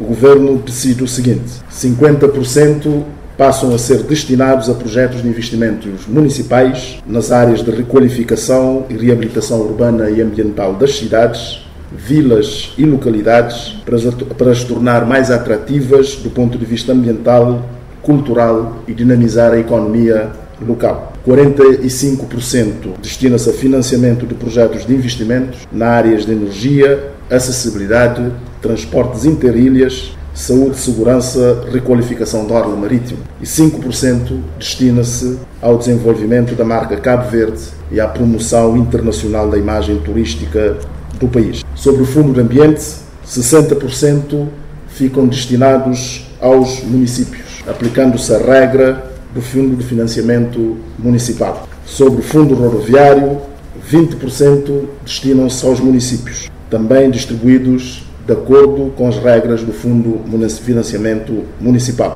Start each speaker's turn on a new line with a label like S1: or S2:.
S1: o Governo decide o seguinte: 50% passam a ser destinados a projetos de investimentos municipais nas áreas de requalificação e reabilitação urbana e ambiental das cidades, vilas e localidades, para as tornar mais atrativas do ponto de vista ambiental, cultural e dinamizar a economia local. 45% destina-se a financiamento de projetos de investimentos na áreas de energia, acessibilidade, transportes interilhas, saúde, segurança, requalificação do orla marítimo. E 5% destina-se ao desenvolvimento da marca Cabo Verde e à promoção internacional da imagem turística do país. Sobre o Fundo de Ambiente, 60% ficam destinados aos municípios, aplicando-se a regra do Fundo de Financiamento Municipal. Sobre o Fundo Rodoviário, 20% destinam-se aos municípios, também distribuídos de acordo com as regras do Fundo de Financiamento Municipal.